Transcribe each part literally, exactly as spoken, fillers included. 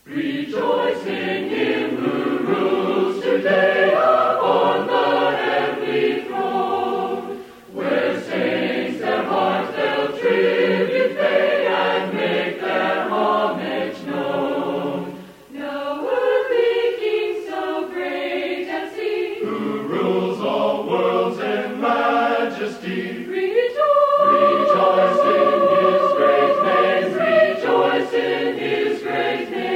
Rejoice in him who rules today upon the heavenly throne, where saints their heartfelt tribute pay and make their homage known. Now earthly King so great and seen, who rules all worlds in majesty, rejoice, rejoice in his great name, rejoice in his great name.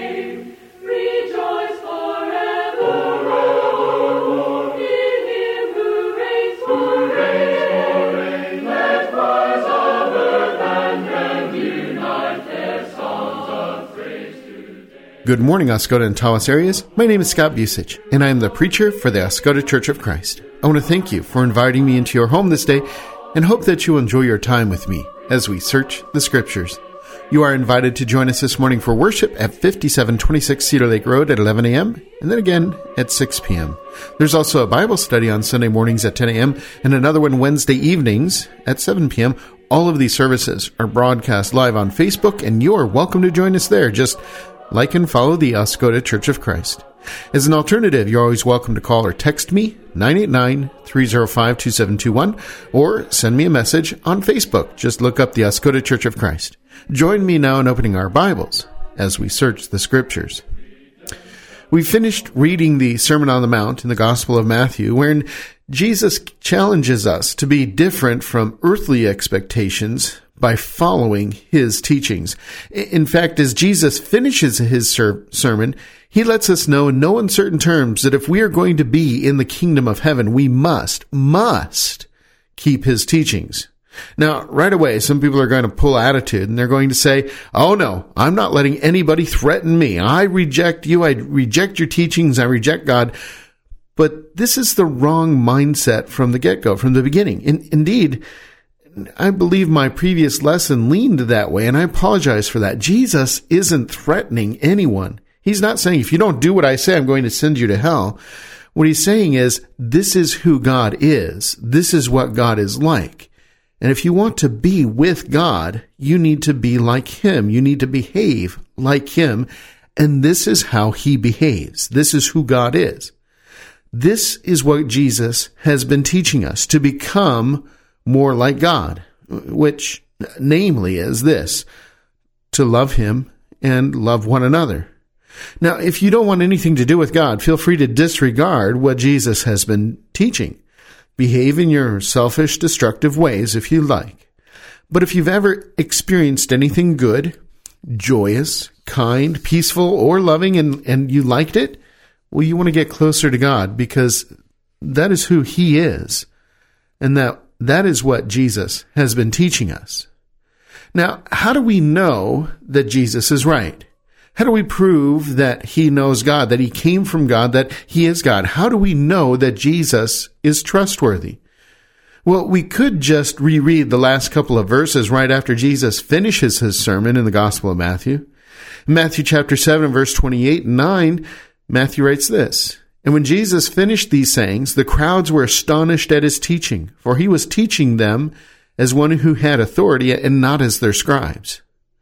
Good morning, Oscoda and Tawas areas. My name is Scott Busich, and I am the preacher for the Oscoda Church of Christ. I want to thank you for inviting me into your home this day and hope that you enjoy your time with me as we search the Scriptures. You are invited to join us this morning for worship at fifty-seven twenty-six Cedar Lake Road at eleven a.m. and then again at six p.m. There's also a Bible study on Sunday mornings at ten a.m. and another one Wednesday evenings at seven p.m. All of these services are broadcast live on Facebook, and you are welcome to join us there. Just like and follow the Oscoda Church of Christ. As an alternative, you're always welcome to call or text me, nine eight nine, three oh five, two seven two one, or send me a message on Facebook. Just look up the Oscoda Church of Christ. Join me now in opening our Bibles as we search the Scriptures. We finished reading the Sermon on the Mount in the Gospel of Matthew, wherein Jesus challenges us to be different from earthly expectations by following his teachings. In fact, as Jesus finishes his ser- sermon, he lets us know in no uncertain terms that if we are going to be in the kingdom of heaven, we must, must keep his teachings. Now, right away, some people are going to pull attitude and they're going to say, oh no, I'm not letting anybody threaten me. I reject you. I reject your teachings. I reject God. But this is the wrong mindset from the get-go, from the beginning. In- indeed, I believe my previous lesson leaned that way, and I apologize for that. Jesus isn't threatening anyone. He's not saying, if you don't do what I say, I'm going to send you to hell. What he's saying is, this is who God is. This is what God is like. And if you want to be with God, you need to be like him. You need to behave like him. And this is how he behaves. This is who God is. This is what Jesus has been teaching us, to become more like God, which namely is this, to love him and love one another. Now, if you don't want anything to do with God, feel free to disregard what Jesus has been teaching. Behave in your selfish, destructive ways if you like. But if you've ever experienced anything good, joyous, kind, peaceful, or loving, and, and you liked it, well, you want to get closer to God, because that is who he is. And that That is what Jesus has been teaching us. Now, how do we know that Jesus is right? How do we prove that he knows God, that he came from God, that he is God? How do we know that Jesus is trustworthy? Well, we could just reread the last couple of verses right after Jesus finishes his sermon in the Gospel of Matthew. In Matthew chapter seven, verse twenty-eight and nine, Matthew writes this: And when Jesus finished these sayings, the crowds were astonished at his teaching, for he was teaching them as one who had authority and not as their scribes.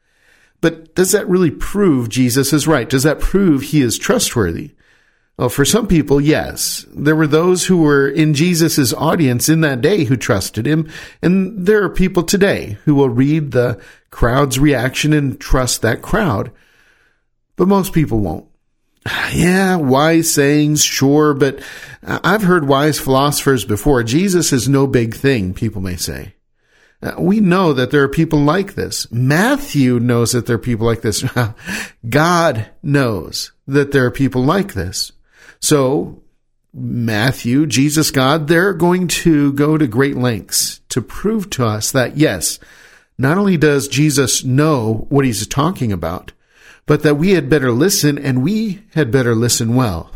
But does that really prove Jesus is right? Does that prove he is trustworthy? Well, for some people, yes. There were those who were in Jesus' audience in that day who trusted him, and there are people today who will read the crowd's reaction and trust that crowd. But most people won't. Yeah, wise sayings, sure, but I've heard wise philosophers before. Jesus is no big thing, people may say. We know that there are people like this. Matthew knows that there are people like this. God knows that there are people like this. So, Matthew, Jesus, God, they're going to go to great lengths to prove to us that, yes, not only does Jesus know what he's talking about, but that we had better listen, and we had better listen well.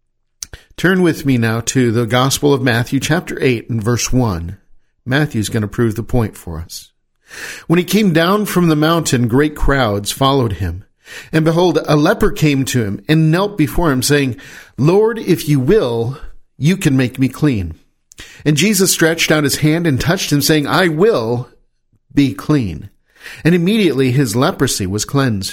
Turn with me now to the Gospel of Matthew, chapter eight, and verse one. Matthew's going to prove the point for us. When he came down from the mountain, great crowds followed him. And behold, a leper came to him and knelt before him, saying, Lord, if you will, you can make me clean. And Jesus stretched out his hand and touched him, saying, I will be clean. And immediately his leprosy was cleansed.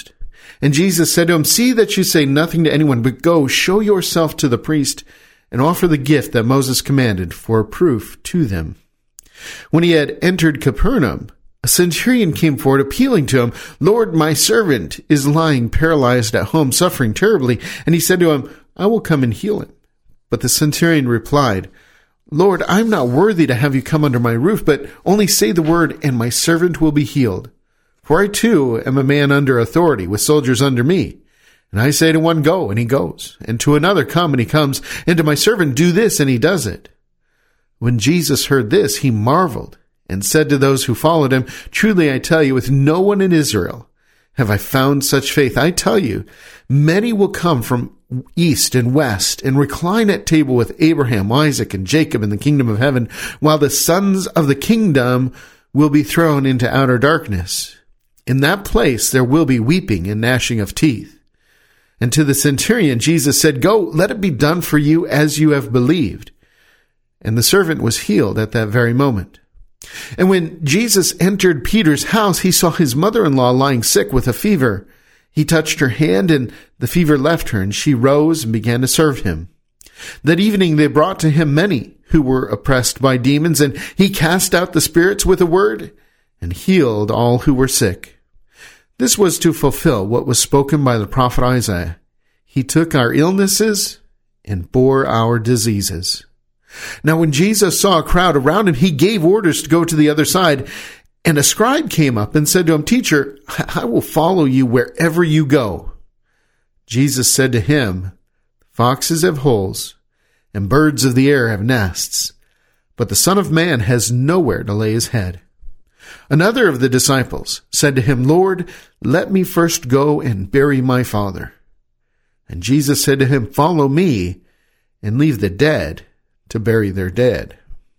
And Jesus said to him, "See that you say nothing to anyone, but go, show yourself to the priest, and offer the gift that Moses commanded for a proof to them." When he had entered Capernaum, a centurion came forward appealing to him, "Lord, my servant is lying paralyzed at home, suffering terribly." And he said to him, "I will come and heal him." But the centurion replied, "Lord, I am not worthy to have you come under my roof, but only say the word, and my servant will be healed. For I too am a man under authority, with soldiers under me. And I say to one, 'Go,' and he goes, and to another, 'Come,' and he comes, and to my servant, 'Do this,' and he does it." When Jesus heard this, he marveled, and said to those who followed him, "Truly I tell you, with no one in Israel have I found such faith. I tell you, many will come from east and west and recline at table with Abraham, Isaac, and Jacob in the kingdom of heaven, while the sons of the kingdom will be thrown into outer darkness. In that place there will be weeping and gnashing of teeth." And to the centurion Jesus said, "Go, let it be done for you as you have believed." And the servant was healed at that very moment. And when Jesus entered Peter's house, he saw his mother-in-law lying sick with a fever. He touched her hand, and the fever left her, and she rose and began to serve him. That evening they brought to him many who were oppressed by demons, and he cast out the spirits with a word and healed all who were sick. This was to fulfill what was spoken by the prophet Isaiah. He took our illnesses and bore our diseases. Now when Jesus saw a crowd around him, he gave orders to go to the other side. And a scribe came up and said to him, "Teacher, I will follow you wherever you go." Jesus said to him, "Foxes have holes, and birds of the air have nests, but the Son of Man has nowhere to lay his head." Another of the disciples said to him, "Lord, let me first go and bury my father." And Jesus said to him, "Follow me, and leave the dead to bury their dead."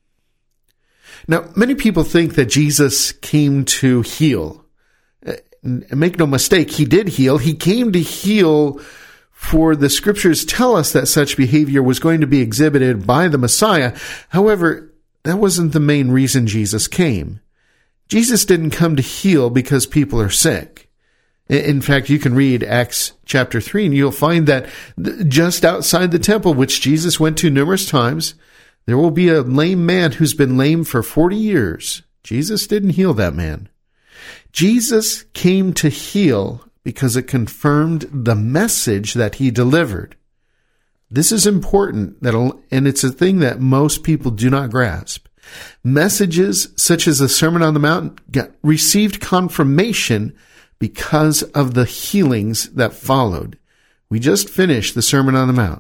Now, many people think that Jesus came to heal. And make no mistake, he did heal. He came to heal, for the scriptures tell us that such behavior was going to be exhibited by the Messiah. However, that wasn't the main reason Jesus came. Jesus didn't come to heal because people are sick. In fact, you can read Acts chapter three, and you'll find that just outside the temple, which Jesus went to numerous times, there will be a lame man who's been lame for forty years. Jesus didn't heal that man. Jesus came to heal because it confirmed the message that he delivered. This is important, that, and it's a thing that most people do not grasp. Messages such as the Sermon on the Mount received confirmation because of the healings that followed. We just finished the Sermon on the Mount.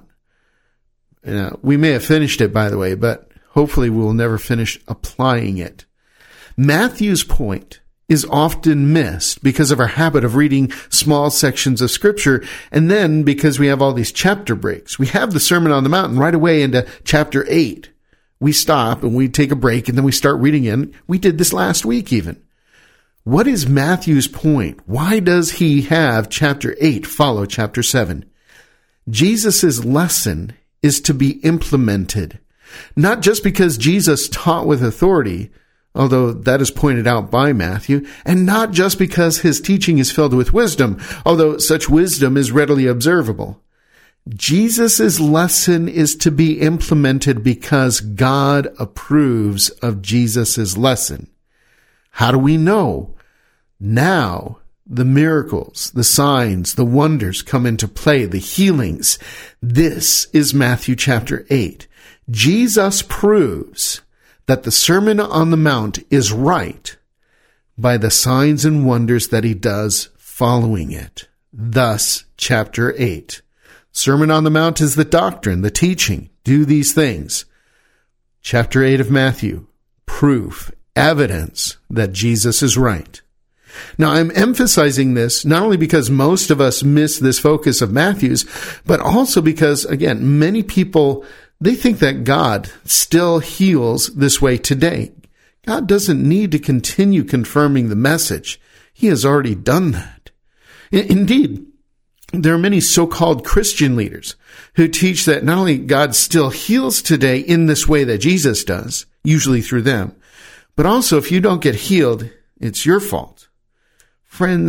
Uh, we may have finished it, by the way, but hopefully we will never finish applying it. Matthew's point is often missed because of our habit of reading small sections of Scripture, and then because we have all these chapter breaks. We have the Sermon on the Mount, and right away into chapter eight, we stop and we take a break, and then we start reading in. We did this last week even. What is Matthew's point? Why does he have chapter eight follow chapter seven? Jesus' lesson is to be implemented, not just because Jesus taught with authority, although that is pointed out by Matthew, and not just because his teaching is filled with wisdom, although such wisdom is readily observable. Jesus' lesson is to be implemented because God approves of Jesus' lesson. How do we know? Now, the miracles, the signs, the wonders come into play, the healings. This is Matthew chapter eight. Jesus proves that the Sermon on the Mount is right by the signs and wonders that he does following it. Thus, chapter eight. Sermon on the Mount is the doctrine, the teaching. Do these things. Chapter eight of Matthew. Proof, evidence that Jesus is right. Now, I'm emphasizing this not only because most of us miss this focus of Matthew's, but also because, again, many people, they think that God still heals this way today. God doesn't need to continue confirming the message. He has already done that. Indeed, there are many so-called Christian leaders who teach that not only God still heals today in this way that Jesus does, usually through them, but also if you don't get healed, it's your fault. Friends,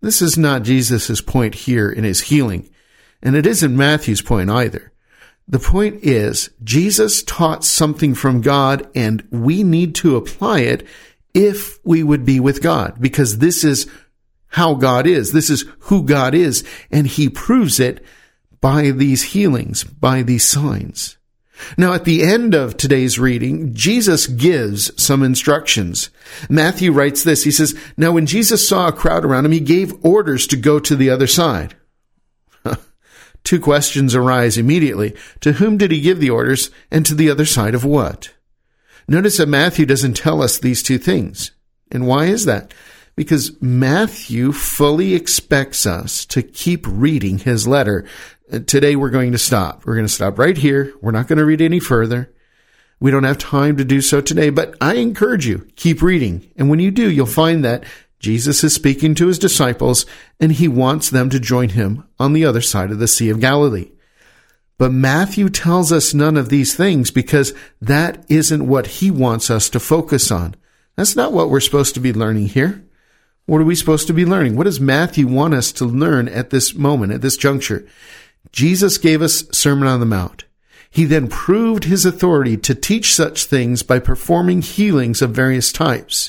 This is not Jesus' point here in his healing, and it isn't Matthew's point either. The point is, Jesus taught something from God, and we need to apply it if we would be with God, because this is how God is. This is who God is, and he proves it by these healings, by these signs. Now, at the end of today's reading, Jesus gives some instructions. Matthew writes this. He says, "Now when Jesus saw a crowd around him, he gave orders to go to the other side." Two questions arise immediately. To whom did he give the orders, and to the other side of what? Notice that Matthew doesn't tell us these two things. And why is that? Because Matthew fully expects us to keep reading his letter. Today we're going to stop. We're going to stop right here. We're not going to read any further. We don't have time to do so today, but I encourage you, keep reading. And when you do, you'll find that Jesus is speaking to his disciples, and he wants them to join him on the other side of the Sea of Galilee. But Matthew tells us none of these things because that isn't what he wants us to focus on. That's not what we're supposed to be learning here. What are we supposed to be learning? What does Matthew want us to learn at this moment, at this juncture? Jesus gave us Sermon on the Mount. He then proved his authority to teach such things by performing healings of various types.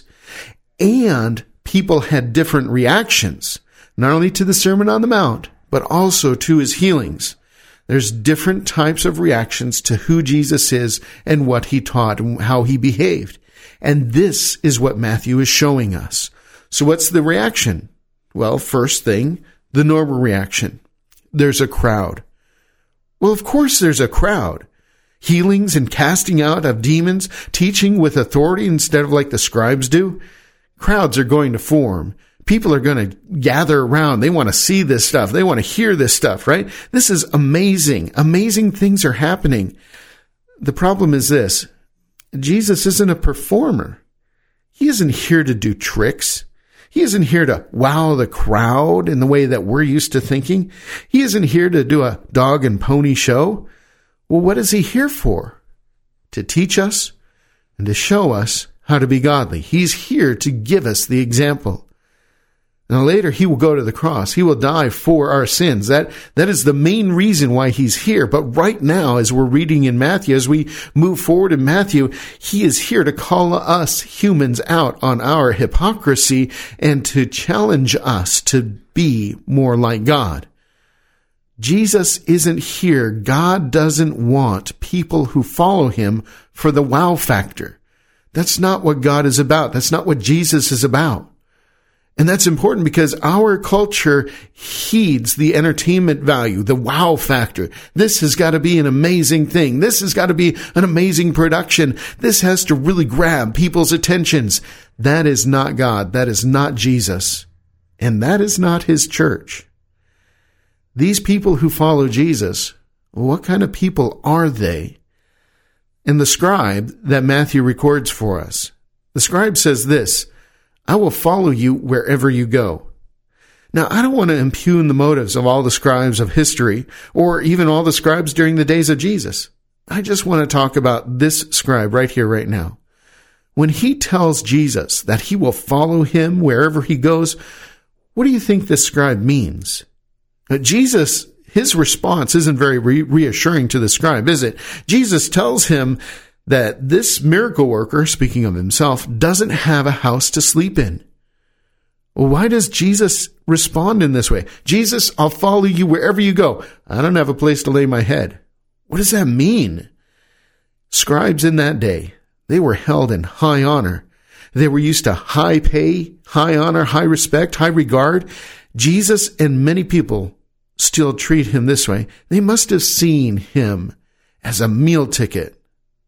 And people had different reactions, not only to the Sermon on the Mount, but also to his healings. There's different types of reactions to who Jesus is and what he taught and how he behaved. And this is what Matthew is showing us. So what's the reaction? Well, first thing, the normal reaction. There's a crowd. Well, of course there's a crowd. Healings and casting out of demons, teaching with authority instead of like the scribes do. Crowds are going to form. People are going to gather around. They want to see this stuff. They want to hear this stuff, right? This is amazing. Amazing things are happening. The problem is this. Jesus isn't a performer. He isn't here to do tricks. He isn't here to wow the crowd in the way that we're used to thinking. He isn't here to do a dog and pony show. Well, what is he here for? To teach us and to show us how to be godly. He's here to give us the example. Now later he will go to the cross. He will die for our sins. That, that is the main reason why he's here. But right now, as we're reading in Matthew, as we move forward in Matthew, he is here to call us humans out on our hypocrisy and to challenge us to be more like God. Jesus isn't here. God doesn't want people who follow him for the wow factor. That's not what God is about. That's not what Jesus is about. And that's important because our culture heeds the entertainment value, the wow factor. This has got to be an amazing thing. This has got to be an amazing production. This has to really grab people's attentions. That is not God. That is not Jesus. And that is not his church. These people who follow Jesus, what kind of people are they? And the scribe that Matthew records for us, the scribe says this, "I will follow you wherever you go." Now, I don't want to impugn the motives of all the scribes of history or even all the scribes during the days of Jesus. I just want to talk about this scribe right here, right now. When he tells Jesus that he will follow him wherever he goes, what do you think this scribe means? Now, Jesus, his response isn't very re- reassuring to the scribe, is it? Jesus tells him that this miracle worker, speaking of himself, doesn't have a house to sleep in. Well, why does Jesus respond in this way? Jesus, I'll follow you wherever you go. I don't have a place to lay my head. What does that mean? Scribes in that day, they were held in high honor. They were used to high pay, high honor, high respect, high regard. Jesus and many people still treat him this way. They must have seen him as a meal ticket.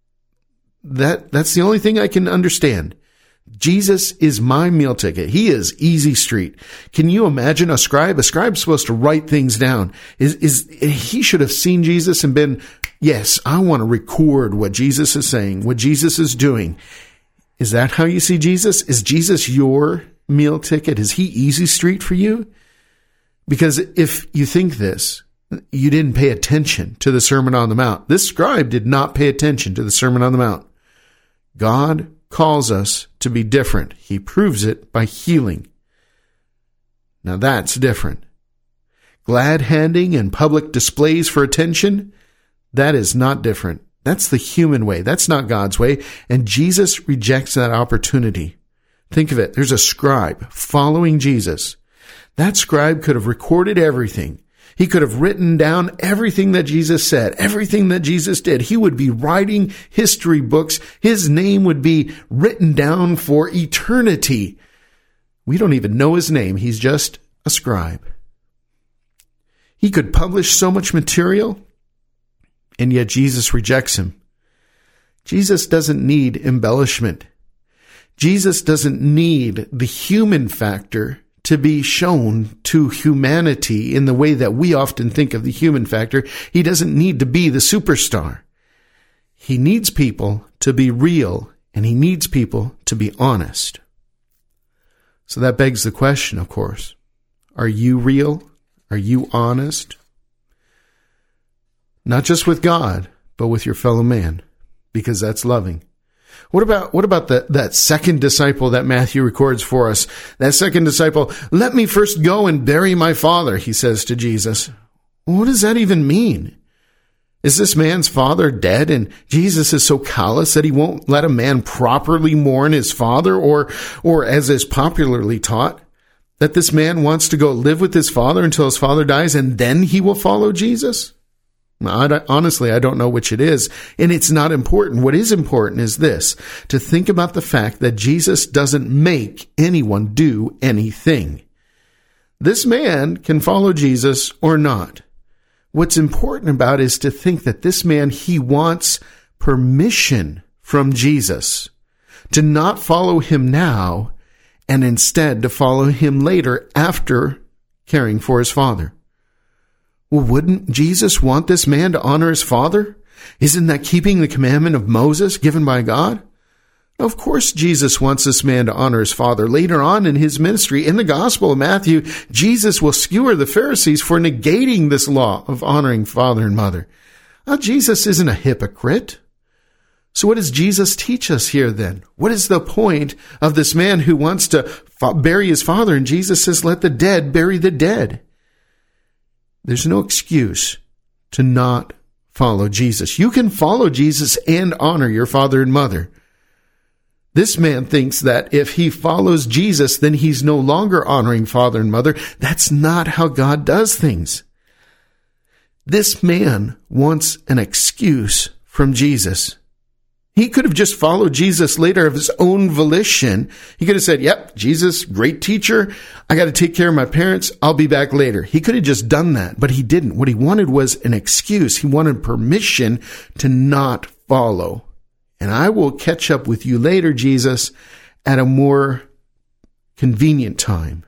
That, that's the only thing I can understand. Jesus is my meal ticket. He is easy street. Can you imagine a scribe? A scribe's supposed to write things down. Is, is, he should have seen Jesus and been, yes, I want to record what Jesus is saying, what Jesus is doing. Is that how you see Jesus? Is Jesus your meal ticket? Is he easy street for you? Because if you think this, you didn't pay attention to the Sermon on the Mount. This scribe did not pay attention to the Sermon on the Mount. God calls us to be different. He proves it by healing. Now that's different. Glad handing and public displays for attention, that is not different. That's the human way. That's not God's way. And Jesus rejects that opportunity. Think of it. There's a scribe following Jesus. That scribe could have recorded everything. He could have written down everything that Jesus said, everything that Jesus did. He would be writing history books. His name would be written down for eternity. We don't even know his name. He's just a scribe. He could publish so much material, and yet Jesus rejects him. Jesus doesn't need embellishment. Jesus doesn't need the human factor to be shown to humanity in the way that we often think of the human factor. He doesn't need to be the superstar. He needs people to be real, and he needs people to be honest. So that begs the question, of course, are you real? Are you honest? Not just with God, but with your fellow man, because that's loving. What about, what about the, that second disciple that Matthew records for us? That second disciple, let me first go and bury my father, he says to Jesus. What does that even mean? Is this man's father dead and Jesus is so callous that he won't let a man properly mourn his father? Or, or as is popularly taught, that this man wants to go live with his father until his father dies and then he will follow Jesus? I don't, honestly, I don't know which it is, and it's not important. What is important is this, to think about the fact that Jesus doesn't make anyone do anything. This man can follow Jesus or not. What's important about it is to think that this man, he wants permission from Jesus to not follow him now and instead to follow him later after caring for his father. Well, wouldn't Jesus want this man to honor his father? Isn't that keeping the commandment of Moses given by God? Of course, Jesus wants this man to honor his father. Later on in his ministry, in the Gospel of Matthew, Jesus will skewer the Pharisees for negating this law of honoring father and mother. Now, Jesus isn't a hypocrite. So what does Jesus teach us here then? What is the point of this man who wants to bury his father? And Jesus says, let the dead bury the dead. There's no excuse to not follow Jesus. You can follow Jesus and honor your father and mother. This man thinks that if he follows Jesus, then he's no longer honoring father and mother. That's not how God does things. This man wants an excuse from Jesus. He could have just followed Jesus later of his own volition. He could have said, yep, Jesus, great teacher. I got to take care of my parents. I'll be back later. He could have just done that, but he didn't. What he wanted was an excuse. He wanted permission to not follow. And I will catch up with you later, Jesus, at a more convenient time.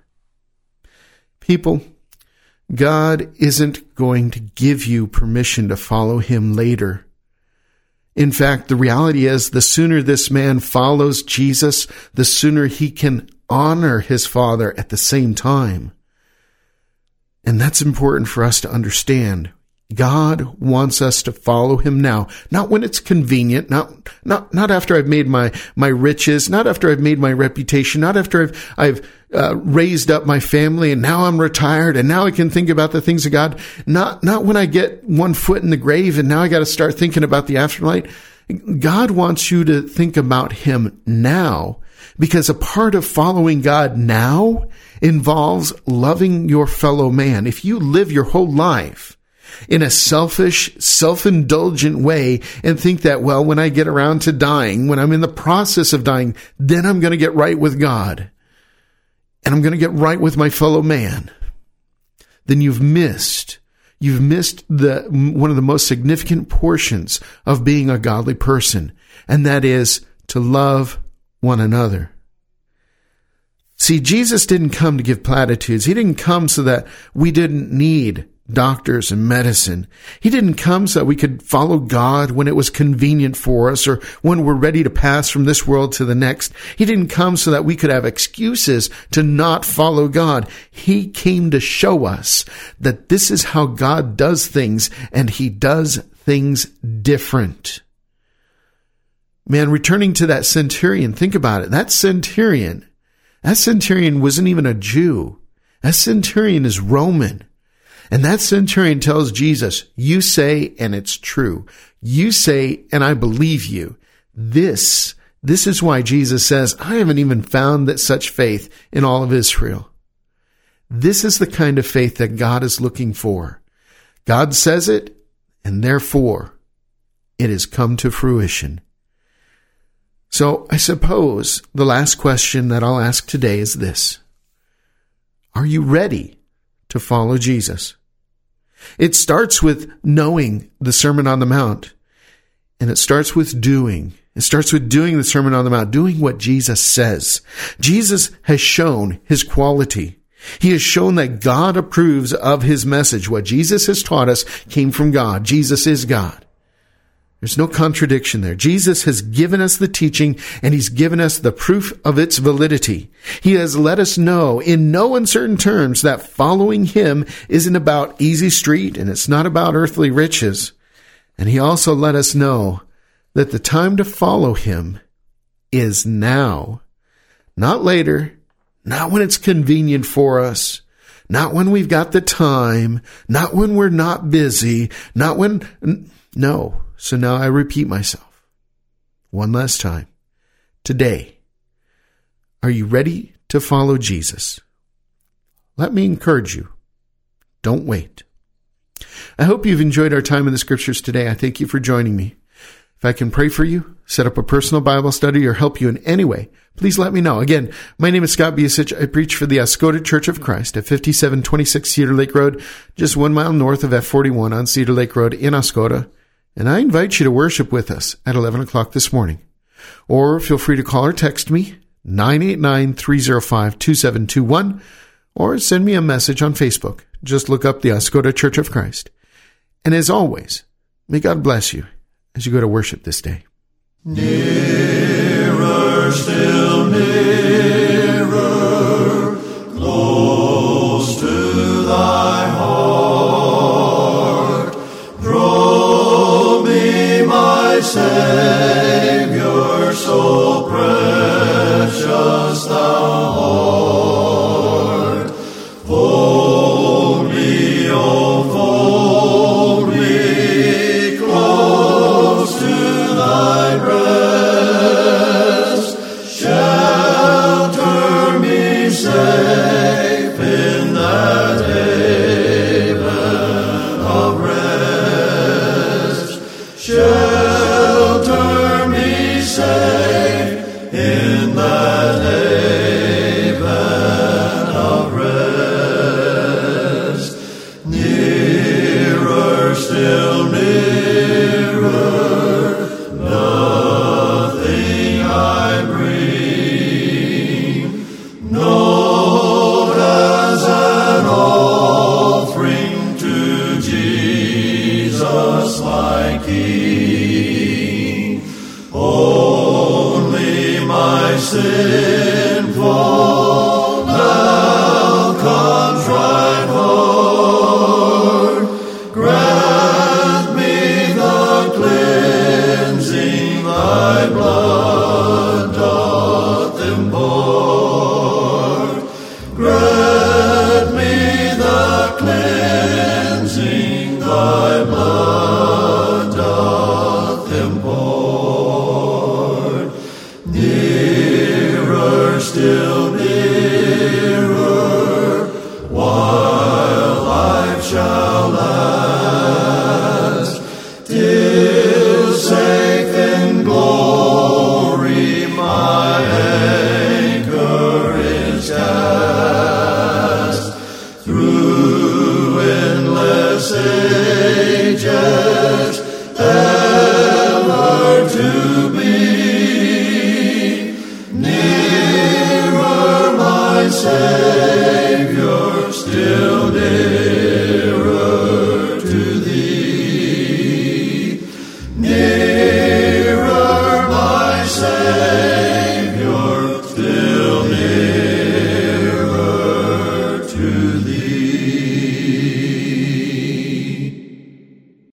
People, God isn't going to give you permission to follow him later. In fact, the reality is the sooner this man follows Jesus, the sooner he can honor his father at the same time. And that's important for us to understand. God wants us to follow him now, not when it's convenient, not, not, not after I've made my, my riches, not after I've made my reputation, not after I've, I've, uh, raised up my family and now I'm retired and now I can think about the things of God. Not, not when I get one foot in the grave and now I got to start thinking about the afterlife. God wants you to think about him now, because a part of following God now involves loving your fellow man. If you live your whole life in a selfish, self-indulgent way and think that, well, when I get around to dying, when I'm in the process of dying, then I'm going to get right with God and I'm going to get right with my fellow man, then you've missed, you've missed the, one of the most significant portions of being a godly person, and that is to love one another. See, Jesus didn't come to give platitudes. He didn't come so that we didn't need doctors and medicine. He didn't come so that we could follow God when it was convenient for us or when we're ready to pass from this world to the next. He didn't come so that we could have excuses to not follow God. He came to show us that this is how God does things, and he does things different. Man, returning to that centurion, think about it. That centurion, that centurion wasn't even a Jew. That centurion is Roman. And that centurion tells Jesus, you say, and it's true. You say, and I believe you. This, this is why Jesus says, I haven't even found that such faith in all of Israel. This is the kind of faith that God is looking for. God says it, and therefore it has come to fruition. So I suppose the last question that I'll ask today is this. Are you ready to follow Jesus? It starts with knowing the Sermon on the Mount, and it starts with doing. It starts with doing the Sermon on the Mount, doing what Jesus says. Jesus has shown his quality. He has shown that God approves of his message. What Jesus has taught us came from God. Jesus is God. There's no contradiction there. Jesus has given us the teaching, and he's given us the proof of its validity. He has let us know in no uncertain terms that following him isn't about easy street, and it's not about earthly riches. And he also let us know that the time to follow him is now, not later, not when it's convenient for us, not when we've got the time, not when we're not busy, not when, no. So now I repeat myself one last time. Today, are you ready to follow Jesus? Let me encourage you. Don't wait. I hope you've enjoyed our time in the scriptures today. I thank you for joining me. If I can pray for you, set up a personal Bible study, or help you in any way, please let me know. Again, my name is Scott Busich. I preach for the Oscoda Church of Christ at fifty-seven twenty-six Cedar Lake Road, just one mile north of F forty-one on Cedar Lake Road in Oscoda. And I invite you to worship with us at eleven o'clock this morning. Or feel free to call or text me, nine eight nine, three oh five, two seven two one, or send me a message on Facebook. Just look up the Oscoda Church of Christ. And as always, may God bless you as you go to worship this day. Nearer, still nearer, close to thy heart, draw me, my Savior, so precious thou art. Fold me, oh, fold me close to thy breast, shelter me safe in that haven of rest, shelter me safe in that haven of rest. Nearer, still nearer, nothing I bring, not as an offering to Jesus my King, only my sinful, now contrite heart, grant me the cleansing thy blood doth impart. Grant me the cleansing thy blood doth impart. Nearer, still nearer, while life shall last, till safe in glory my anchor is cast. Through endless ages ever to be, nearer my Savior.